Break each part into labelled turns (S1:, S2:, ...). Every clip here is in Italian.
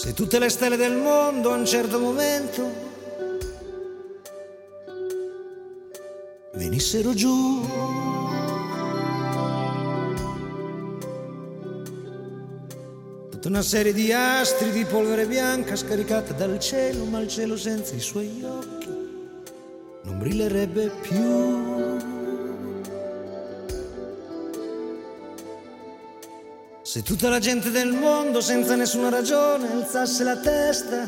S1: Se tutte le stelle del mondo a un certo momento venissero giù, tutta una serie di astri di polvere bianca scaricata dal cielo, ma il cielo senza i suoi occhi non brillerebbe più. Se tutta la gente del mondo senza nessuna ragione alzasse la testa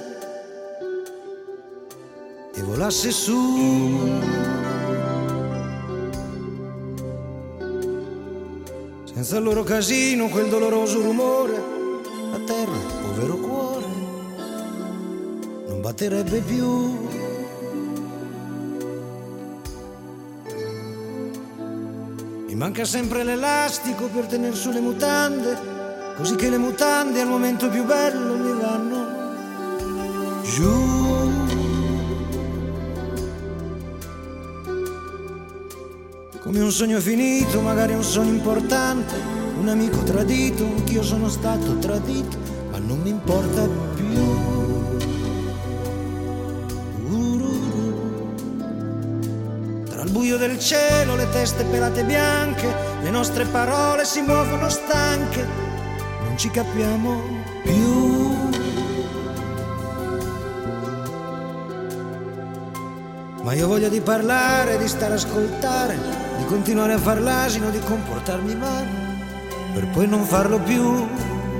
S1: e volasse su, senza il loro casino, quel doloroso rumore, la terra, povero cuore, non batterebbe più. Mi manca sempre l'elastico per tener su le mutande, così che le mutande al momento più bello mi vanno giù. Come un sogno finito, magari un sogno importante, un amico tradito, anch'io sono stato tradito, ma non mi importa più. Tra il buio del cielo, le teste pelate bianche, le nostre parole si muovono stanche, non ci capiamo più. Ma io ho voglia di parlare, di stare a ascoltare, di continuare a far l'asino, di comportarmi male, per poi non farlo più.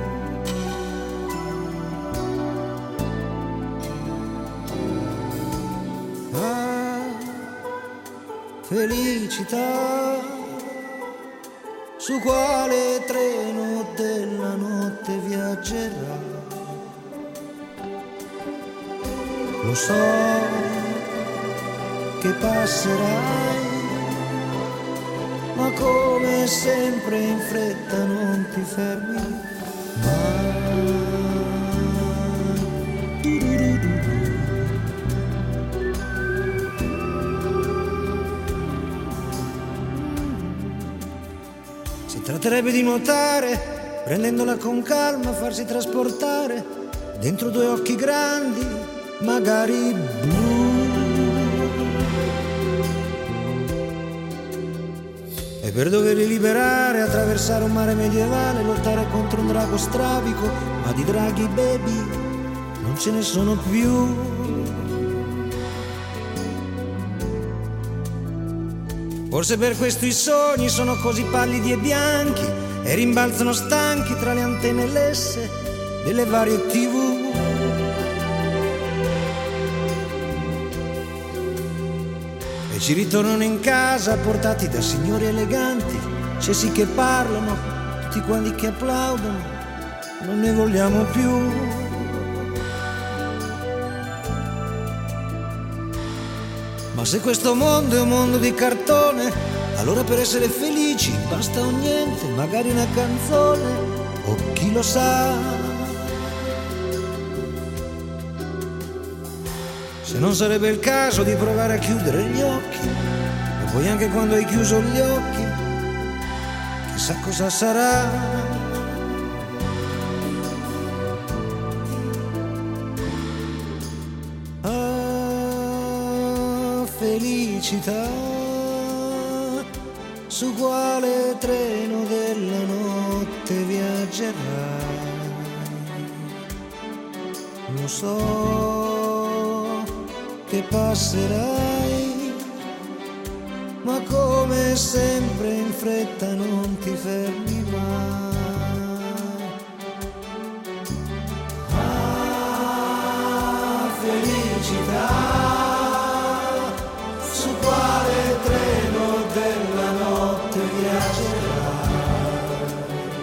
S1: Ah, felicità, su quale treno della notte viaggerà? Lo so che passerai, ma come sempre in fretta non ti fermi mai. Si tratterebbe di nuotare, prendendola con calma, farsi trasportare dentro due occhi grandi, magari blu. E per doverli liberare, attraversare un mare medievale, lottare contro un drago strabico, ma di draghi baby non ce ne sono più. Forse per questo i sogni sono così pallidi e bianchi e rimbalzano stanchi tra le antenne lesse delle varie TV. E ci ritornano in casa portati da signori eleganti, cessi che parlano, tutti quanti che applaudono, non ne vogliamo più. Ma se questo mondo è un mondo di cartone, allora per essere felici basta un niente, magari una canzone, o chi lo sa. Se non sarebbe il caso di provare a chiudere gli occhi, e poi anche quando hai chiuso gli occhi, chissà cosa sarà. Ah, felicità, su quale treno della notte viaggerai? Lo so che passerai, ma come sempre in fretta non ti fermi mai. Ah, felicità, su quale treno della notte viaggerai?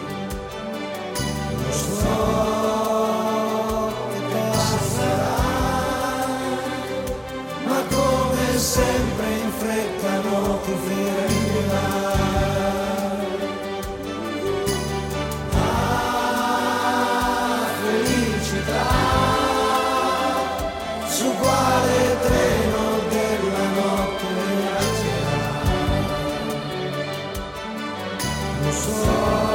S1: Lo so che passerai, ma come sempre in fretta non ti fermi mai. Ah, felicità, su quale treno della notte viaggerai? Lo so